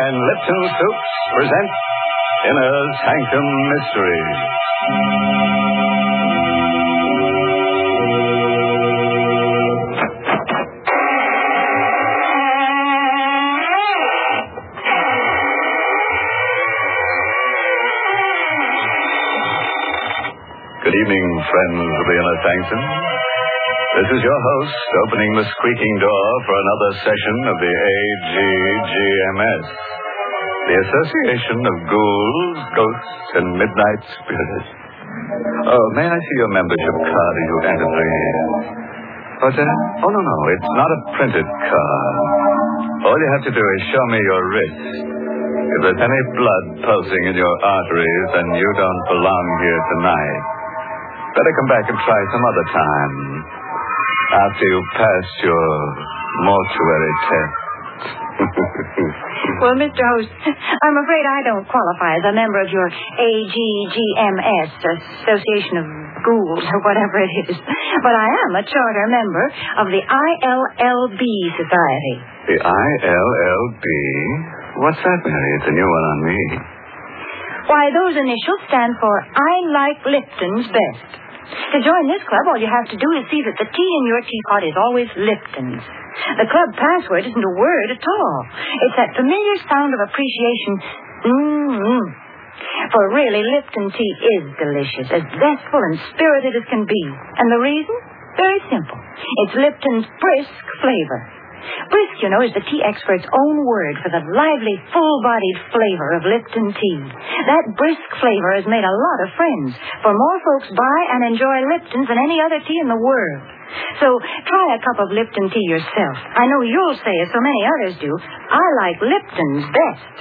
and Lipton Soup present Inner Sanctum Mysteries. Good evening, friends of the Inner Sanctum. This is your host, opening the squeaking door for another session of the AGGMS, the Association of Ghouls, Ghosts, and Midnight Spirits. Oh, may I see your membership card as you enter, please? What's that? Oh, no, it's not a printed card. All you have to do is show me your wrist. If there's any blood pulsing in your arteries, then you don't belong here tonight. Better come back and try some other time, after you pass your mortuary test. Well, Mr. Host, I'm afraid I don't qualify as a member of your AGGMS, Association of Ghouls, or whatever it is. But I am a charter member of the ILLB Society. The ILLB? What's that, Mary? It's a new one on me. Why, those initials stand for I Like Lipton's Best. To join this club, all you have to do is see that the tea in your teapot is always Lipton's. The club password isn't a word at all. It's that familiar sound of appreciation, For really, Lipton tea is delicious, as zestful and spirited as can be. And the reason? Very simple. It's Lipton's brisk flavor. Brisk, you know, is the tea expert's own word for the lively, full-bodied flavor of Lipton tea. That brisk flavor has made a lot of friends, for more folks buy and enjoy Lipton's than any other tea in the world. So try a cup of Lipton tea yourself. I know you'll say, as so many others do, I like Lipton's best.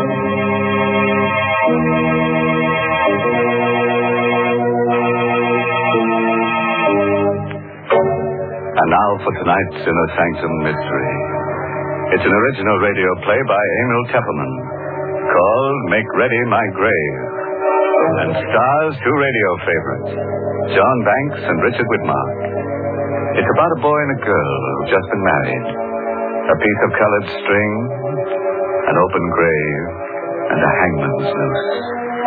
And now for tonight's Inner Sanctum Mystery. It's an original radio play by Emil Tepperman called Make Ready My Grave, and stars two radio favorites, John Banks and Richard Widmark. It's about a boy and a girl who've just been married, a piece of colored string, an open grave, and a hangman's noose.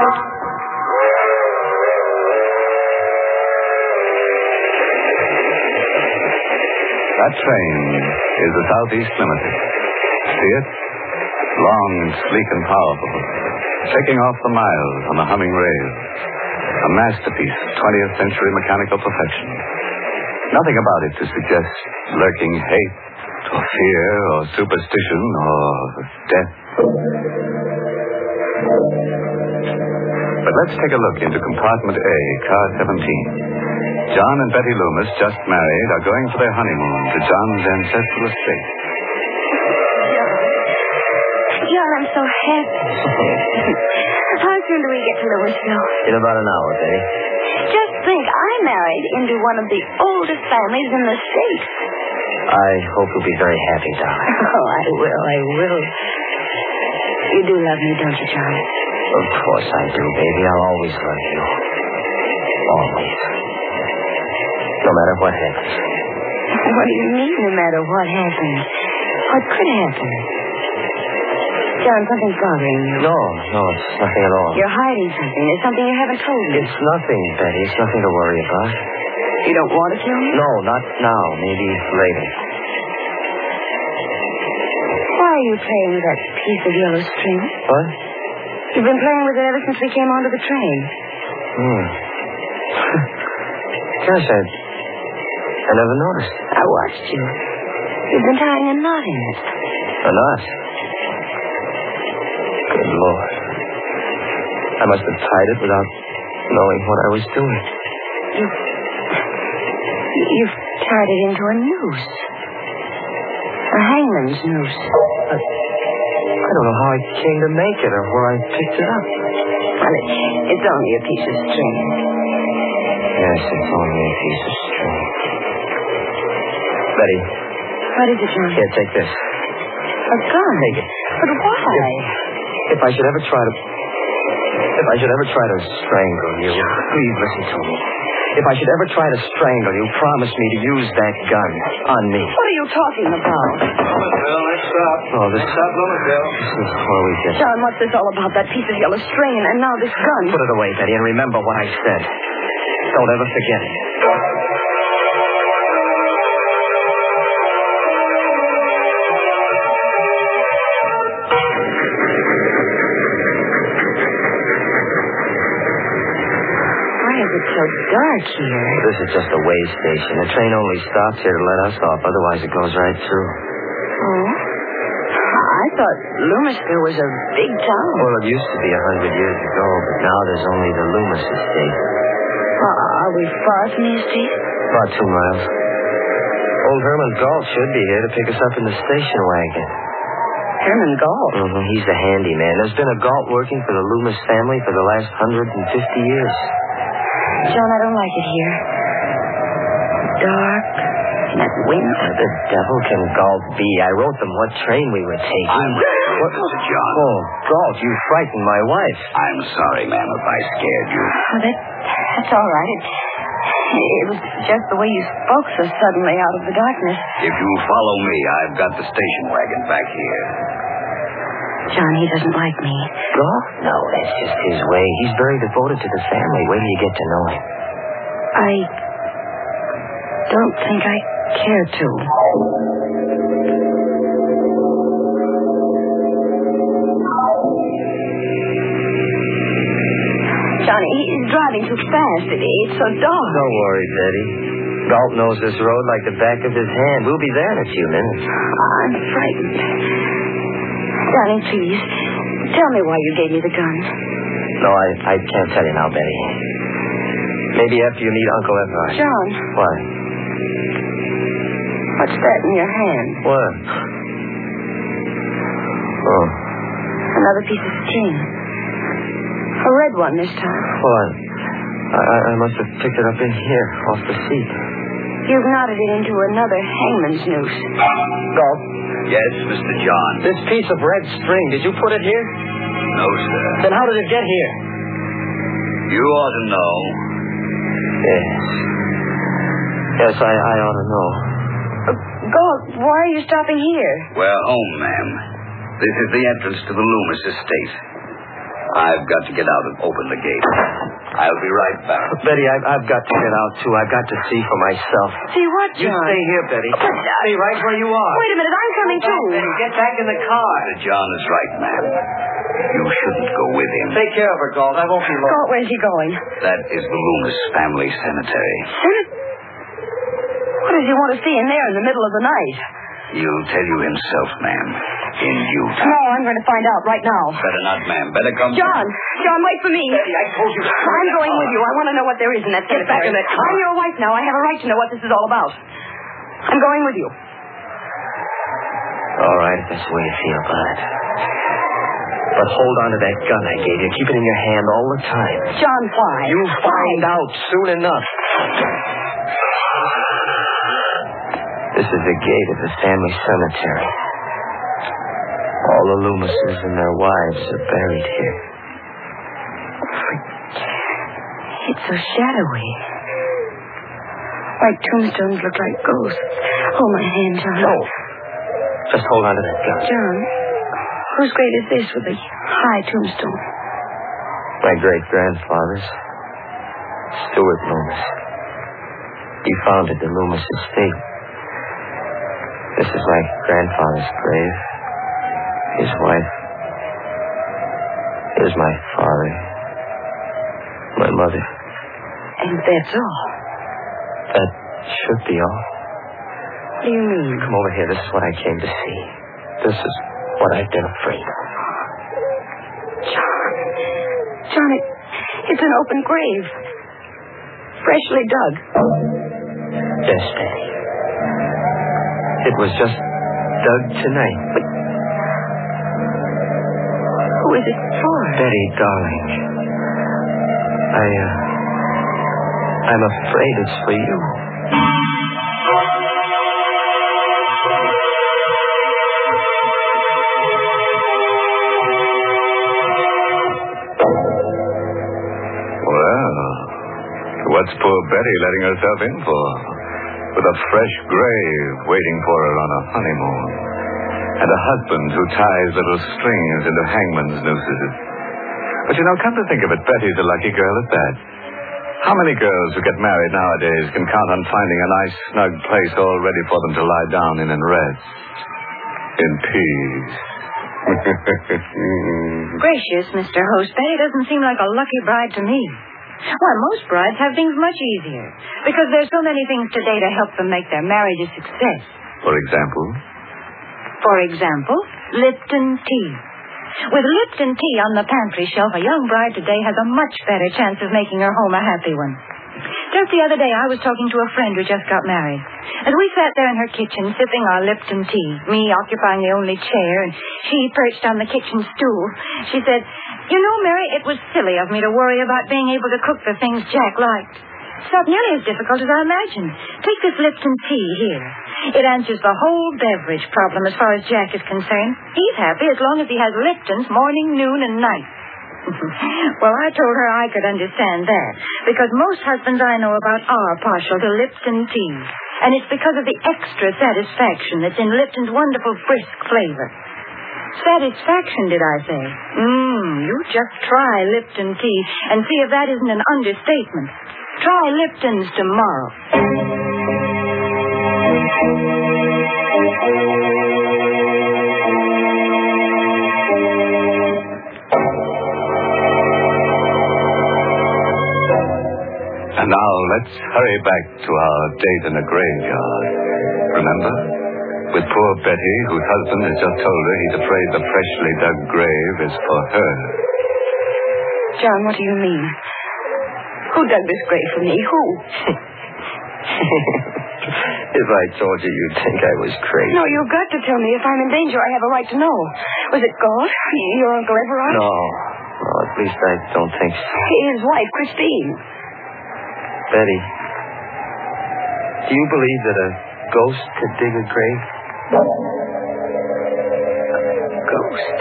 That train is the Southeast Limited. See it? Long, sleek, and powerful, shaking off the miles on the humming rails. A masterpiece of 20th century mechanical perfection. Nothing about it to suggest lurking hate, or fear, or superstition, or death. But let's take a look into compartment A, car 17. John and Betty Loomis, just married, are going for their honeymoon to John's ancestral estate. John, I'm so happy. How soon do we get to Louisville? In about an hour, Betty. Just think, I married into one of the oldest families in the state. I hope you'll be very happy, darling. Oh, I will. You do love me, don't you, John? Of course I do, baby. I'll always love you. Always. No matter what happens. What do you mean, no matter what happens? What could happen? John, something's bothering you. No, it's nothing at all. You're hiding something. There's something you haven't told me. It's nothing, Betty. It's nothing to worry about. You don't want to tell me? No, not now. Maybe later. Why are you playing with that piece of yellow string? What? You've been playing with it ever since we came onto the train. Gosh, I never noticed. I watched you. You've been tying a knot in it. A knot? Good Lord. I must have tied it without knowing what I was doing. You've tied it into a noose. A hangman's noose. I don't know how I came to make it or where I picked it up. Well, it's only a piece of string. Yes, it's only a piece of string. Betty. What is it, John? Here, take this. A gun? Take it. But why? If I should ever try to strangle you, please listen to me. If I should ever try to strangle you, promise me to use that gun on me. What are you talking about? Lomaxville, let's stop. Oh, this... Let's stop, Lomaxville. This is where we get... John, what's this all about? That piece of yellow string and now this gun. Put it away, Betty, and remember what I said. Don't ever forget it. So dark here. This is just a way station. The train only stops here to let us off. Otherwise, it goes right through. Oh? I thought Loomisville was a big town. Well, it used to be 100 years ago, but now there's only the Loomis estate. Are we far from the estate? About 2 miles. Old Herman Galt should be here to pick us up in the station wagon. Herman Galt? Mm-hmm. He's the handyman. There's been a Galt working for the Loomis family for the last 150 years. John, I don't like it here. Dark. And that wind. The devil can Galt be? I wrote them what train we were taking. I'm ready, Mr. John. Oh, Galt, you frightened my wife. I'm sorry, ma'am, if I scared you. Oh, that's all right. It was just the way you spoke so suddenly out of the darkness. If you follow me, I've got the station wagon back here. John, he doesn't like me. Galt? No, that's just his way. He's very devoted to the family. Wait till you get to know him. I don't think I care to. Johnny, he's driving too fast. It's so dark. Don't worry, Betty. Galt knows this road like the back of his hand. We'll be there in a few minutes. I'm frightened. Johnny, please, tell me why you gave me the gun. No, I can't tell you now, Betty. Maybe after you meet Uncle Everhart. John. What? What's that in your hand? What? Oh. Another piece of string. A red one this time. What? I must have picked it up in here, off the seat. You've knotted it into another hangman's noose. Galt. Yes, Mr. John. This piece of red string, did you put it here? No, sir. Then how did it get here? You ought to know. Yes. Yes, I ought to know. Galt, why are you stopping here? We're home, ma'am. This is the entrance to the Loomis estate. I've got to get out and open the gate. I'll be right back. Betty, I've got to get out, too. I've got to see for myself. See what, You John? stay here, Betty. Stay right where you are. Wait a minute, I'm coming too. Betty, get back in the car. Mr. John is right, ma'am. You shouldn't go with him. Take care of her, Galt. I won't be long. Galt, where's he going? That is the Loomis family cemetery. What does he want to see in there in the middle of the night? He'll tell you himself, ma'am. In due No, time. I'm going to find out right now. Better not, ma'am. Better come. John, wait for me. Betty, I told you to I'm going with you. I want to know what there is in that cemetery. Get back in that car. I'm your wife now. I have a right to know what this is all about. I'm going with you. All right, if that's the way you feel about it. But hold on to that gun I gave you. Keep it in your hand all the time. John, why? You'll find out soon enough. This is the gate of the family cemetery. All the Loomises and their wives are buried here. It's so shadowy. Like tombstones look like ghosts. Hold my hand, John. No. Just hold on to that gun. John, whose grave is this with the high tombstone? My great-grandfather's. Stuart Loomis. He founded the Loomis estate. This is my grandfather's grave. His wife. Here's my father. My mother. And that's all. That should be all. What do you mean? Come over here. This is what I came to see. This is what I've been afraid of. John, it's an open grave. Freshly dug. Yes, Betty. It was just dug tonight. But who is it for? Betty, darling. I'm afraid it's for you. What's poor Betty letting herself in for? With a fresh grave waiting for her on a honeymoon. And a husband who ties little strings into hangman's nooses. But come to think of it, Betty's a lucky girl at that. How many girls who get married nowadays can count on finding a nice, snug place all ready for them to lie down in and rest? In peace. Gracious, Mr. Host, Betty doesn't seem like a lucky bride to me. Why, most brides have things much easier, because there's so many things today to help them make their marriage a success. For example? For example, Lipton tea. With Lipton tea on the pantry shelf, a young bride today has a much better chance of making her home a happy one. Just the other day, I was talking to a friend who just got married. As we sat there in her kitchen, sipping our Lipton tea, me occupying the only chair, and she perched on the kitchen stool, she said, Mary, it was silly of me to worry about being able to cook the things Jack liked. It's not nearly as difficult as I imagined. Take this Lipton tea here. It answers the whole beverage problem as far as Jack is concerned. He's happy as long as he has Lipton's morning, noon, and night. Well, I told her I could understand that, because most husbands I know about are partial to Lipton tea. And it's because of the extra satisfaction that's in Lipton's wonderful brisk flavor. Satisfaction, did I say? You just try Lipton tea and see if that isn't an understatement. Try Lipton's tomorrow. And now let's hurry back to our date in the graveyard. Remember? With poor Betty, whose husband has just told her he's afraid the freshly dug grave is for her. John, what do you mean? Who dug this grave for me? Who? If I told you, you'd think I was crazy. No, you've got to tell me. If I'm in danger, I have a right to know. Was it Galt? Your Uncle Everard? No, at least I don't think so. His wife, Christine. Betty, do you believe that a ghost could dig a grave? Ghost?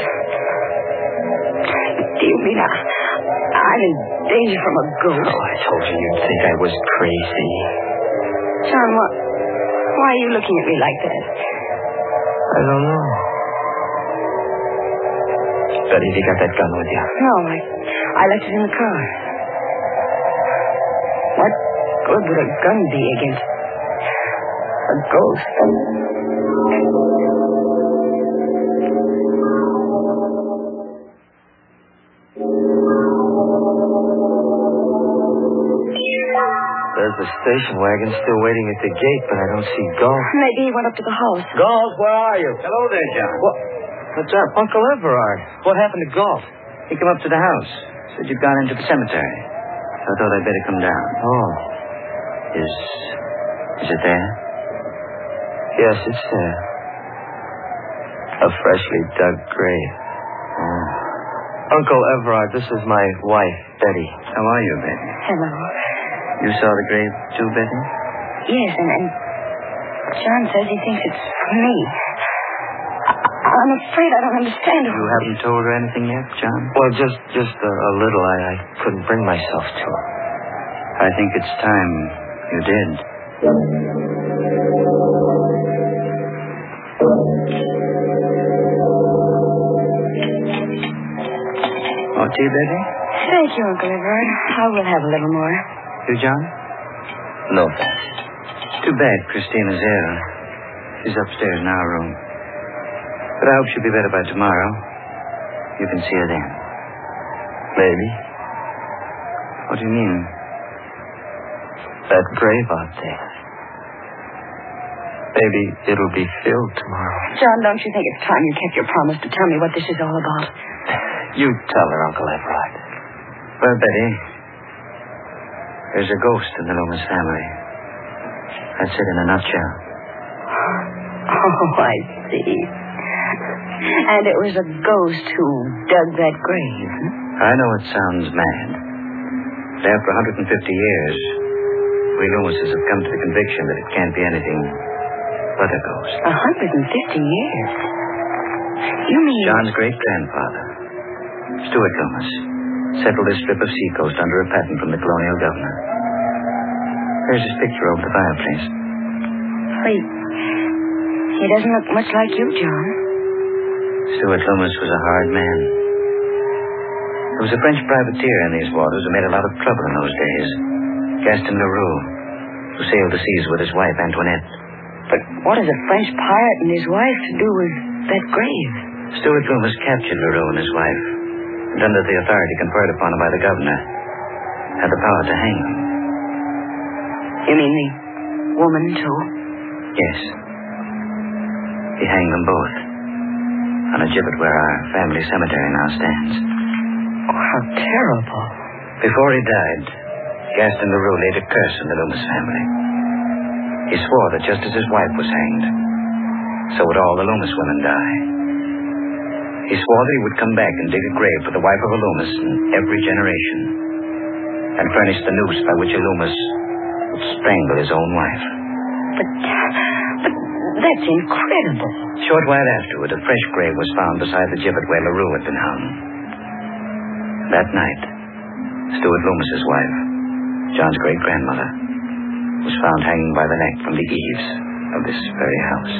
Do you mean I'm in danger from a ghost? Oh, I told you you'd think I was crazy. John, why are you looking at me like that? I don't know. Betty, have you got that gun with you? No, I left it in the car. What good would a gun be against a ghost? There's the station wagon still waiting at the gate, but I don't see Galt. Maybe he went up to the house. Galt, where are you? Hello there, John. What's up? Uncle Everard. What happened to Galt? He came up to the house. Said you'd gone into the cemetery. I thought I'd better come down. Oh. Is it there? Yes, it's there. A freshly dug grave. Oh. Uncle Everard, this is my wife, Betty. How are you, Betty? Hello. You saw the grave too, Betty? Yes, and John says he thinks it's for me. I'm afraid I don't understand him. You haven't told her anything yet, John? Well, just a little. I couldn't bring myself to. I think it's time you did. Oh, tea, Betty? Thank you, Uncle Everard. I will have a little more. You, John? No, thanks. Too bad Christina's ill. She's upstairs in our room. But I hope she'll be better by tomorrow. You can see her then. Maybe. What do you mean? That grave out there. Maybe it'll be filled tomorrow. John, don't you think it's time you kept your promise to tell me what this is all about? You tell her, Uncle Everard. Well, Betty, there's a ghost in the Loomis family. That's it in a nutshell. Oh, I see. And it was a ghost who dug that grave. I know it sounds mad. But after 150 years, we Loomises have come to the conviction that it can't be anything but a ghost. 150 years? You mean... John's great-grandfather, Stuart Loomis, settled this strip of seacoast under a patent from the colonial governor. There's his picture over the fireplace. He doesn't look much like you, John. Stuart Loomis was a hard man. There was a French privateer in these waters who made a lot of trouble in those days. Gaston Leroux, who sailed the seas with his wife, Antoinette. But what has a French pirate and his wife to do with that grave? Stuart Loomis captured Leroux and his wife, and under the authority conferred upon him by the governor, had the power to hang them. You mean the woman, too? Yes. He hanged them both on a gibbet where our family cemetery now stands. Oh, how terrible. Before he died, Gaston Leroux laid a curse on the Loomis family. He swore that just as his wife was hanged, so would all the Loomis women die. He swore that he would come back and dig a grave for the wife of a Loomis in every generation, and furnish the noose by which a Loomis would strangle his own wife. But that's incredible. A short while afterward, a fresh grave was found beside the gibbet where Leroux had been hung. That night, Stuart Loomis's wife, John's great-grandmother, was found hanging by the neck from the eaves of this very house.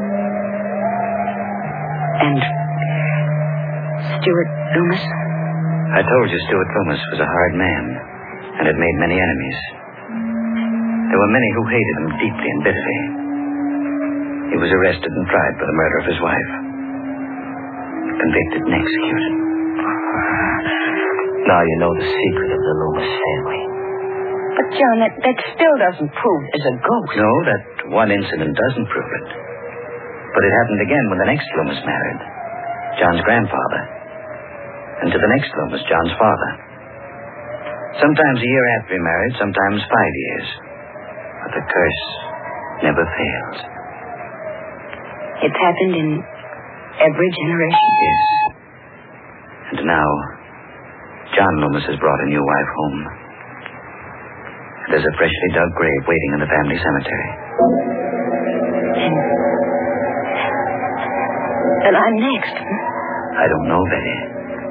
And Stuart Loomis? I told you Stuart Loomis was a hard man and had made many enemies. There were many who hated him deeply and bitterly. He was arrested and tried for the murder of his wife, convicted and executed. Now you know the secret of the Loomis family. But, John, that still doesn't prove there's a ghost. No, that one incident doesn't prove it. But it happened again when the next Loomis married, John's grandfather, and to the next Loomis, John's father. Sometimes a year after he married, sometimes 5 years. But the curse never fails. It's happened in every generation? Yes. And now, John Loomis has brought a new wife home. There's a freshly dug grave waiting in the family cemetery. And I'm next. I don't know, Betty.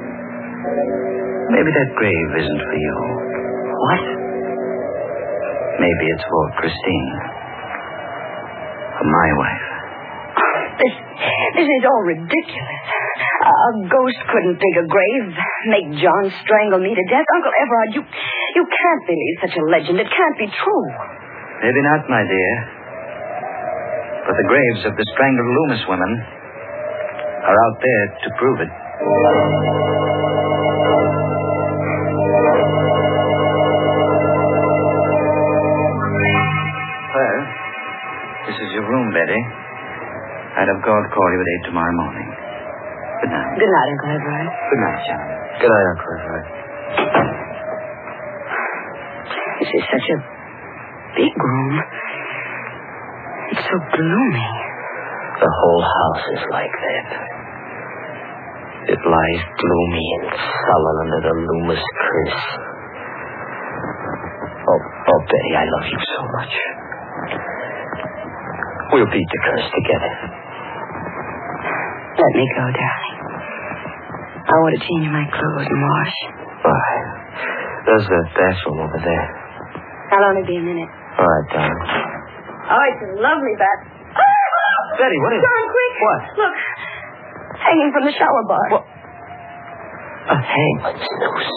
Maybe that grave isn't for you. What? Maybe it's for Christine. For my wife. This is all ridiculous. A ghost couldn't dig a grave, make John strangle me to death. Uncle Everard, you can't believe such a legend. It can't be true. Maybe not, my dear. But the graves of the strangled Loomis women are out there to prove it. Well, this is your room, Betty. I'd have called to call you at 8 tomorrow morning. Good night. Good night, Uncle Everard. Good night, John. Good night, Uncle Everard. This is such a big room. It's so gloomy. The whole house is like that. It lies gloomy and sullen under the Loomis curse. Oh, Betty, I love you so much. We'll beat the curse together. Let me go, darling. I want to change my clothes and wash. Why? There's the bathroom over there. I'll only be a minute. All right, darling. Oh, it's a lovely bath. Betty, what is it? John, quick. What? Look. Hanging from the shower bar. What? A hangman's noose.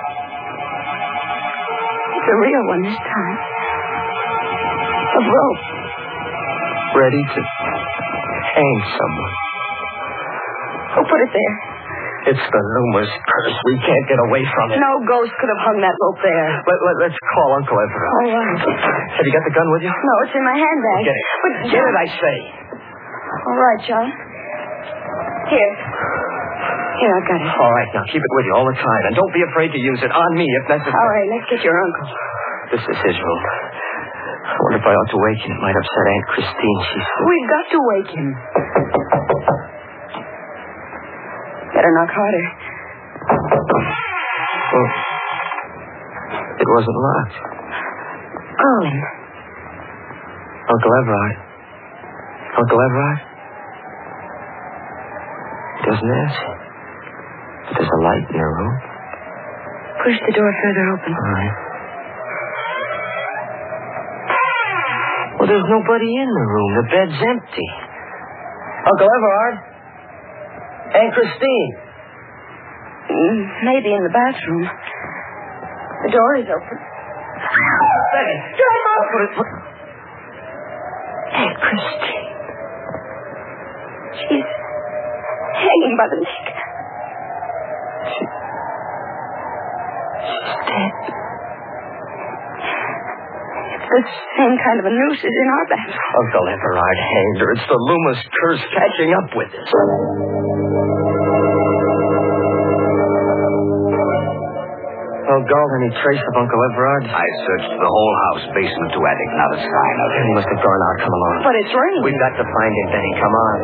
It's a real one this time. A rope. Ready to hang someone. Who put it there? It's the Loomis curse. We can't get away from it. No ghost could have hung that rope there. Let's call Uncle Everard. All right. Have you got the gun with you? No, it's in my handbag. Get it. But Get it, I say. All right, John. Here, I've got it. All right, now keep it with you all the time. And don't be afraid to use it on me if necessary. All right, let's get your uncle. This is his room. I wonder if I ought to wake him. It might upset Aunt Christine. We've got to wake him. Better knock harder. Well, it wasn't locked. Call him. Uncle Everard. Uncle Everard? He doesn't answer. But there's a light in your room. Push the door further open. All right. Well, there's nobody in the room. The bed's empty. Uncle Everard? Aunt Christine? Maybe in the bathroom. The door is open. Betty! Grandma! Aunt Christine. She's hanging by the neck. She's dead. It's the same kind of a noose as in our bathroom. Uncle Everard hanged her. It's the Loomis curse catching up with us. Well, Galt, any trace of Uncle Everard? I searched the whole house, basement to attic, not a sign of him. He must have gone out. Come along. But it's raining. We've got to find him, Benny. Come on.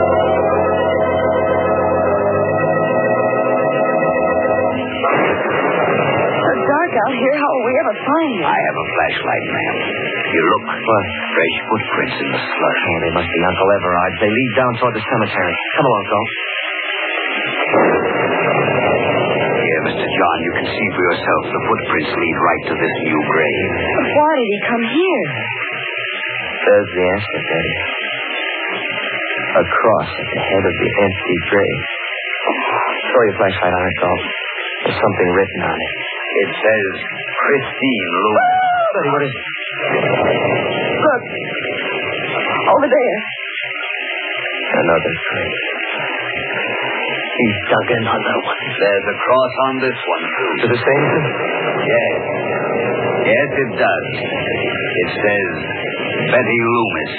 It's dark out here. How will we ever find him? I have a flashlight, ma'am. You look. What? Fresh footprints in the slush. Oh, they must be Uncle Everard's. They lead down toward the cemetery. Come along, Galt. Here, Mr. John, you can see for yourself. The footprints lead right to this new grave. Why did he come here? There's the answer, Betty. A cross at the head of the empty grave. Throw your flashlight on it, Galt. There's something written on it. It says Christine Loomis. Betty, what is it? Look. Over there. Another grave. He's dug another one. There's a cross on this one, too. To the same thing? Yes. Yes, it does. It says Betty Loomis.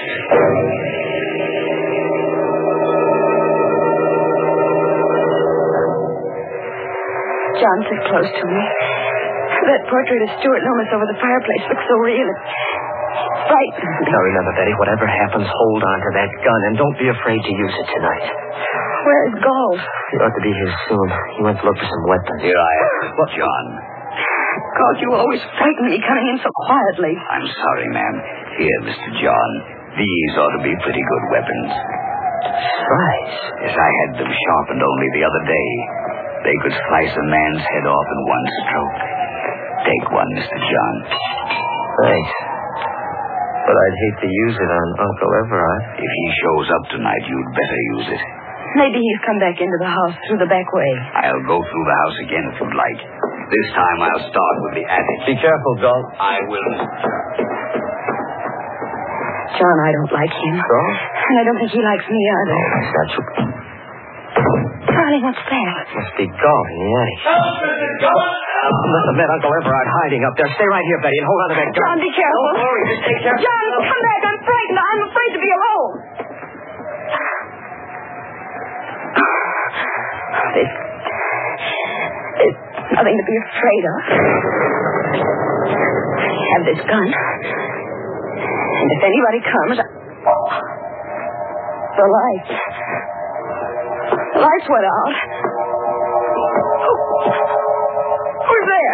John, sit close to me. That portrait of Stuart Loomis over the fireplace looks so real. It's frightening me. Now remember, Betty, whatever happens, hold on to that gun and don't be afraid to use it tonight. Where is Galt? He ought to be here soon. He went to look for some weapons. Here I am, John. Galt, you always frighten me coming in so quietly. I'm sorry, ma'am. Here, Mr. John. These ought to be pretty good weapons. Size? Yes, I had them sharpened only the other day. They could slice a man's head off in one stroke. Take one, Mr. John. Thanks. But I'd hate to use it on Uncle Everard. If he shows up tonight, you'd better use it. Maybe he's come back into the house through the back way. I'll go through the house again if you'd like. This time I'll start with the attic. Be careful, Galt. I will, Mr. John. John, I don't like him. So? And I don't think he likes me either. That's not true. Darling, what's that? Must be Galt in the attic. Must have met Uncle Everard hiding up there. Stay right here, Betty, and hold on to that gun. John, be careful. Don't worry, just take care. John, come back. I'm frightened. I'm afraid to be alone. There's nothing to be afraid of. I have this gun. And if anybody comes, the lights. The lights went out. Who's there?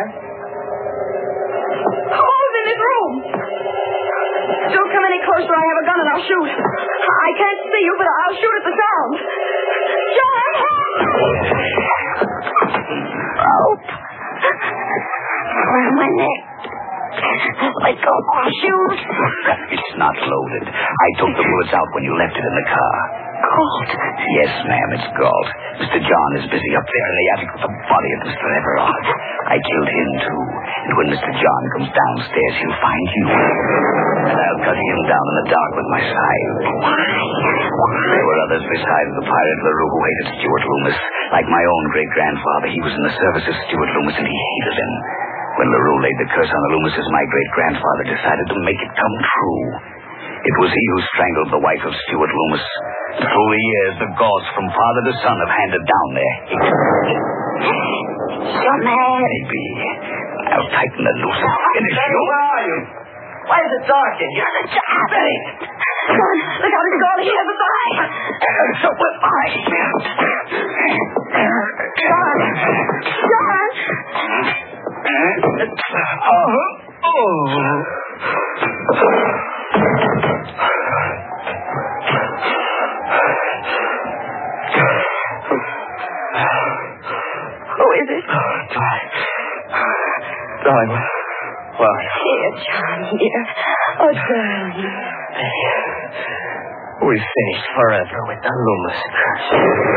Who's in this room? Don't come any closer. I have a gun and I'll shoot. I can't see you, but I'll shoot at the sound. John, help! Rope. Around my neck. Let go. I'll shoot. It's not loaded. I took the bullets out when you left it in the car. Galt. Yes, ma'am, it's Galt. Mr. John is busy up there in the attic with the body of Mr. Everard. I killed him, too. And when Mr. John comes downstairs, he'll find you. And I'll cut him down in the dark with my scythe. There were others besides the pirate LaRue who hated Stuart Loomis. Like my own great-grandfather, he was in the service of Stuart Loomis, and he hated him. When LaRue laid the curse on the Loomises, my great-grandfather decided to make it come true. It was he who strangled the wife of Stuart Loomis. Through the years, the gods from father to son have handed down their hate. You're mad. Maybe. I'll tighten the noose and finish you. Where are you? Why is it dark in here? Betty! John, look out, it's Galt. He has a knife. So will I. John! John! Who is it? Darling, well, Here, John, here. Oh, darling. We've finished forever with the Loomis curse.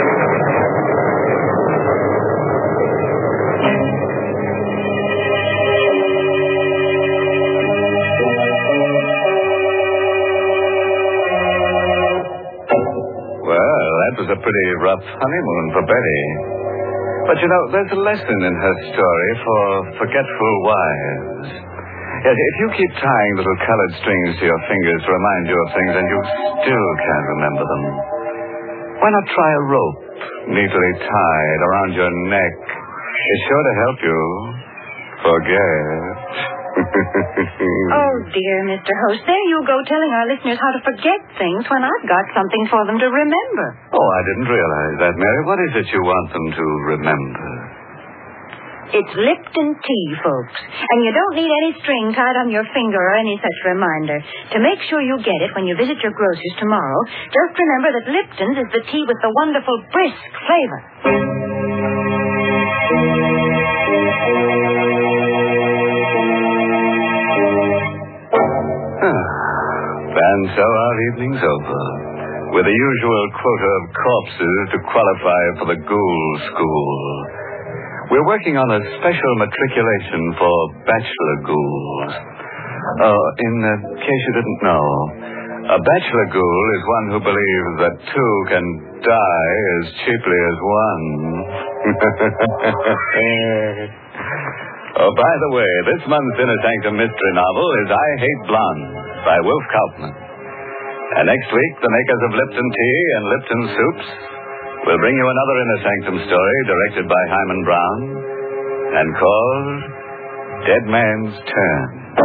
Well, that was a pretty rough honeymoon for Betty. But you know, there's a lesson in her story for forgetful wives. Yes, if you keep tying little colored strings to your fingers to remind you of things and you still can't remember them, why not try a rope neatly tied around your neck? It's sure to help you forget. Oh, dear, Mr. Host, there you go telling our listeners how to forget things when I've got something for them to remember. Oh, I didn't realize that, Mary. What is it you want them to remember? It's Lipton tea, folks. And you don't need any string tied on your finger or any such reminder. To make sure you get it when you visit your grocer's tomorrow, just remember that Lipton's is the tea with the wonderful brisk flavor. And so our evening's over, with the usual quota of corpses to qualify for the Ghoul School. We're working on a special matriculation for bachelor ghouls. In case you didn't know, a bachelor ghoul is one who believes that two can die as cheaply as one. Oh, by the way, this month's Inner Sanctum mystery novel is I Hate Blondes by Wolf Kaufman. And next week, the makers of Lipton Tea and Lipton Soups will bring you another Inner Sanctum story directed by Hyman Brown and called Dead Man's Turn.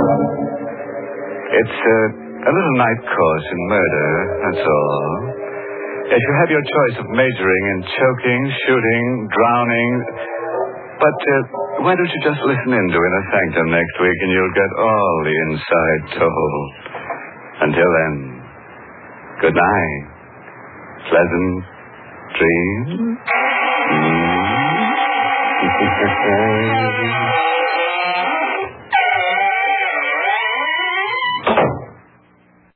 It's a little night course in murder, that's all. Yes, you have your choice of majoring in choking, shooting, drowning. But why don't you just listen in to Inner Sanctum next week and you'll get all the inside told. Until then, good night. Pleasant dreams.